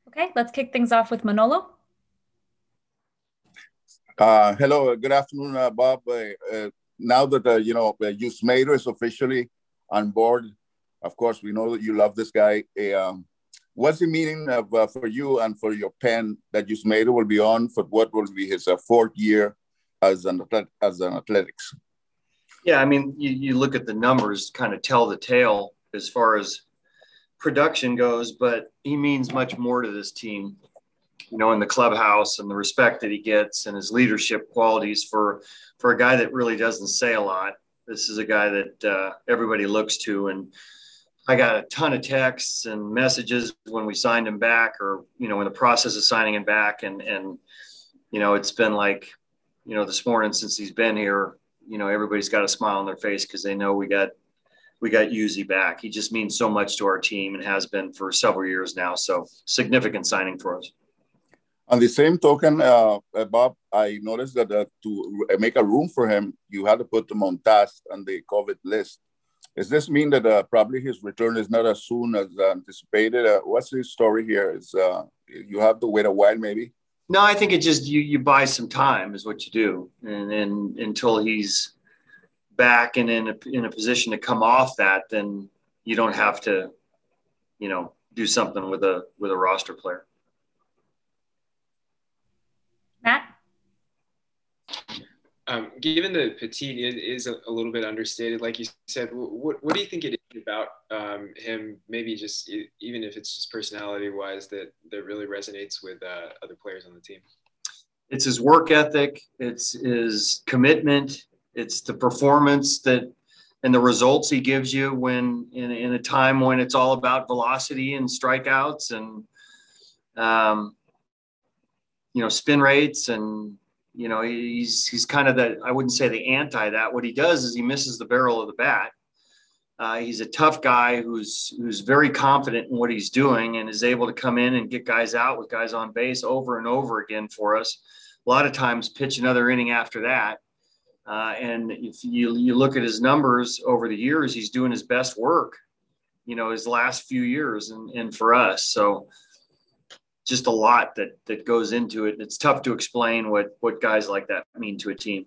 Okay, let's kick things off with Manolo. Hello, good afternoon, Bob. Now that Yusmeiro is officially on board, of course, we know that you love this guy. What's the meaning of for you and for your pen that Yusmeiro will be on for what will be his fourth year as an athletics? Yeah, I mean, you look at the numbers, kind of tell the tale as far as production goes, but he means much more to this team, in the clubhouse and the respect that he gets and his leadership qualities for a guy that really doesn't say a lot. This is a guy that everybody looks to. And I got a ton of texts and messages when we signed him back or, in the process of signing him back. And it's been like, this morning since he's been here, everybody's got a smile on their face because they know we got Yuzi back. He just means so much to our team and has been for several years now. So significant signing for us. On the same token, Bob, I noticed that to make a room for him, you had to put him on task on the COVID list. Does this mean that probably his return is not as soon as anticipated? What's the story here? Is you have to wait a while, maybe? No, I think it just you buy some time is what you do, and until he's back and in a position to come off that, then you don't have to, do something with a roster player. Matt? Given the Petit is a little bit understated, like you said, what do you think it is about him, maybe just even if it's just personality-wise, that really resonates with other players on the team? It's his work ethic. It's his commitment. It's the performance and the results he gives you when in a time when it's all about velocity and strikeouts and, spin rates. And, he's kind of I wouldn't say the anti that. What he does is he misses the barrel of the bat. He's a tough guy who's very confident in what he's doing and is able to come in and get guys out with guys on base over and over again for us. A lot of times pitch another inning after that. And if you look at his numbers over the years, he's doing his best work, his last few years and for us. So just a lot that goes into it. And it's tough to explain what guys like that mean to a team.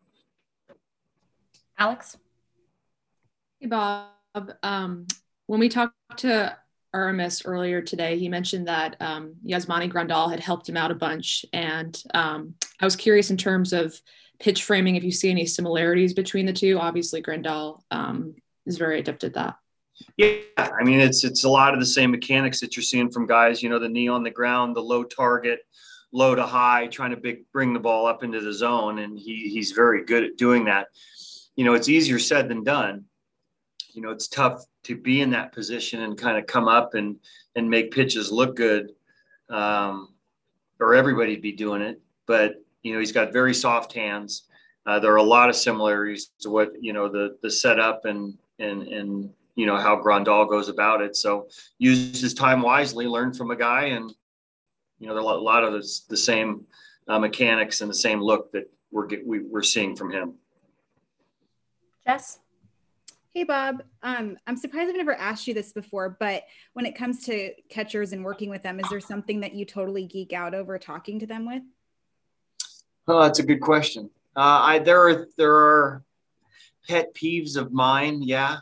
Alex? Hey, Bob. When we talked to Aramis earlier today, he mentioned that Yasmani Grandal had helped him out a bunch. And I was curious in terms of pitch framing, if you see any similarities between the two. Obviously, Grandal is very adept at that. Yeah, I mean, it's a lot of the same mechanics that you're seeing from guys, the knee on the ground, the low target, low to high, trying to bring the ball up into the zone. And he's very good at doing that. It's easier said than done. It's tough to be in that position and kind of come up and make pitches look good, or everybody'd be doing it. But, he's got very soft hands. There are a lot of similarities to what, the setup and how Grandal goes about it. So use his time wisely, learn from a guy, and, there are a lot of the same mechanics and the same look that we're seeing from him. Jess? Hey, Bob. I'm surprised I've never asked you this before, but when it comes to catchers and working with them, is there something that you totally geek out over talking to them with? Oh, that's a good question. There are pet peeves of mine. Yeah.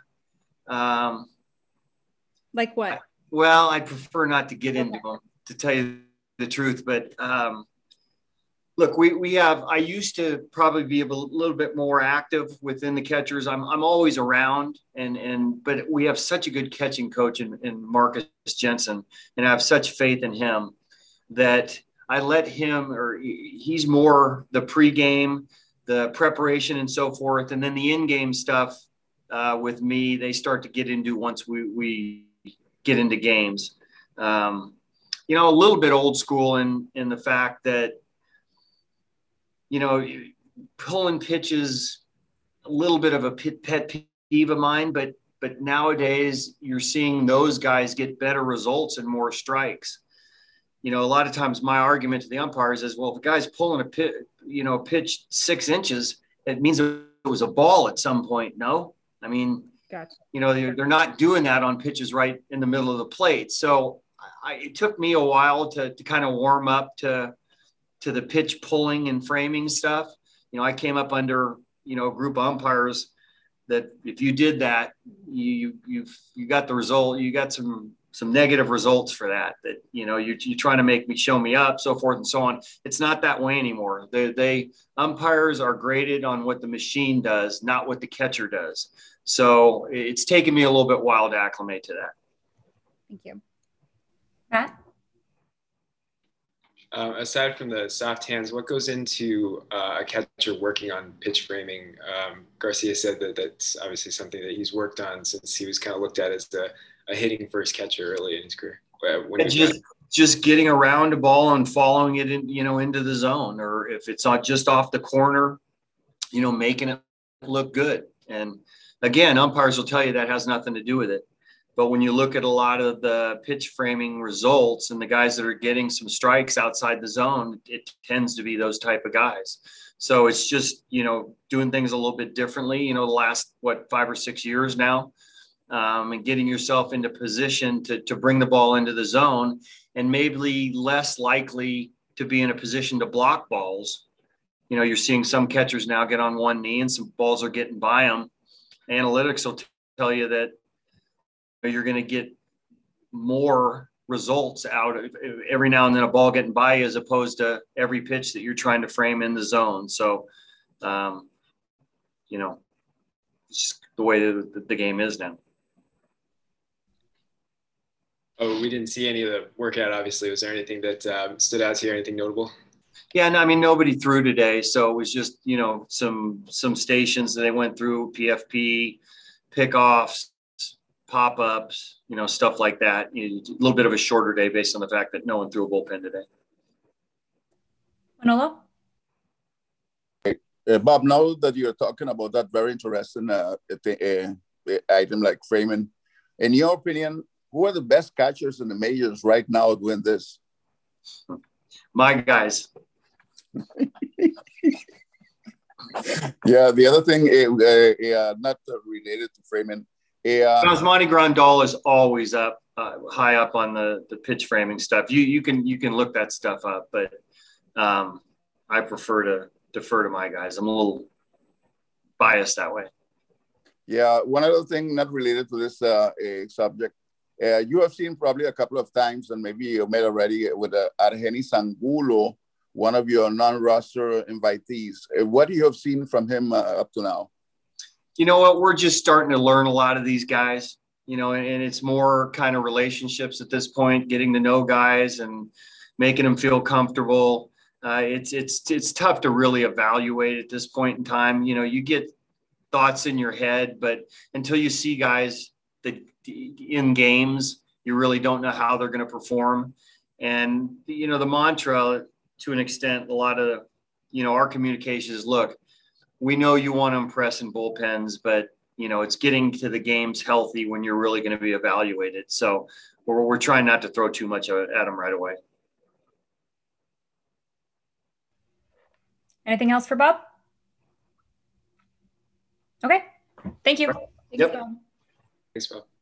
Like what? Well, I prefer not to get into them, to tell you the truth, but look, I used to probably be a little bit more active within the catchers. I'm always around but we have such a good catching coach in Marcus Jensen, and I have such faith in him that I let him, or he's more the pregame, the preparation and so forth. And then the in-game stuff with me, they start to get into once we get into games. A little bit old school in the fact that, pulling pitches, a little bit of a pet peeve of mine, but nowadays you're seeing those guys get better results and more strikes. A lot of times my argument to the umpires is, well, if a guy's pulling a pitch 6 inches, it means it was a ball at some point. No, I mean, gotcha. They're not doing that on pitches right in the middle of the plate. So it took me a while to kind of warm up to the pitch pulling and framing stuff. You know, I came up under, you know, a group of umpires that if you did that, you got the result. You got some negative results for that, you know, you're trying to make me show me up, so forth and so on. It's not that way anymore. They umpires are graded on what the machine does, not what the catcher does. So it's taken me a little bit while to acclimate to that. Thank you. Matt? Aside from the soft hands, what goes into a catcher working on pitch framing? Garcia said that that's obviously something that he's worked on since he was kind of looked at as a hitting first catcher early in his career. Just getting around a ball and following it in, you know, into the zone, or if it's not just off the corner, you know, making it look good. And again, umpires will tell you that has nothing to do with it. But when you look at a lot of the pitch framing results and the guys that are getting some strikes outside the zone, it tends to be those type of guys. So it's just, you know, doing things a little bit differently, you know, the last, 5 or 6 years now, and getting yourself into position to bring the ball into the zone, and maybe less likely to be in a position to block balls. You know, you're seeing some catchers now get on one knee and some balls are getting by them. Analytics will tell you that you're going to get more results out of every now and then a ball getting by you, as opposed to every pitch that you're trying to frame in the zone. So, you know, it's the way the game is now. Oh, we didn't see any of the workout, obviously. Was there anything that stood out to you, anything notable? Yeah, no, I mean, nobody threw today. So it was just, you know, some stations that they went through, PFP, pickoffs, pop-ups, you know, stuff like that. A little bit of a shorter day based on the fact that no one threw a bullpen today. Manolo? Bob, now that you're talking about that very interesting item like framing, in your opinion, who are the best catchers in the majors right now doing this? My guys. Yeah, the other thing, not related to framing. Yasmani Grandal is always up high up on the pitch framing stuff. You can look that stuff up, but I prefer to defer to my guys. I'm a little biased that way. Yeah, one other thing not related to this subject. You have seen probably a couple of times, and maybe you met already with Argenis Angulo, one of your non-roster invitees. What do you have seen from him up to now? You know what? We're just starting to learn a lot of these guys, you know, and it's more kind of relationships at this point, getting to know guys and making them feel comfortable. It's tough to really evaluate at this point in time. You know, you get thoughts in your head, but until you see guys that in games, you really don't know how they're going to perform. And, you know, the mantra to an extent, a lot of, you know, our communication is, look, we know you want to impress in bullpens, but, you know, it's getting to the games healthy when you're really going to be evaluated. So we're trying not to throw too much at them right away. Anything else for Bob? Okay. Thank you. Yep. Bob. Thanks, Bob.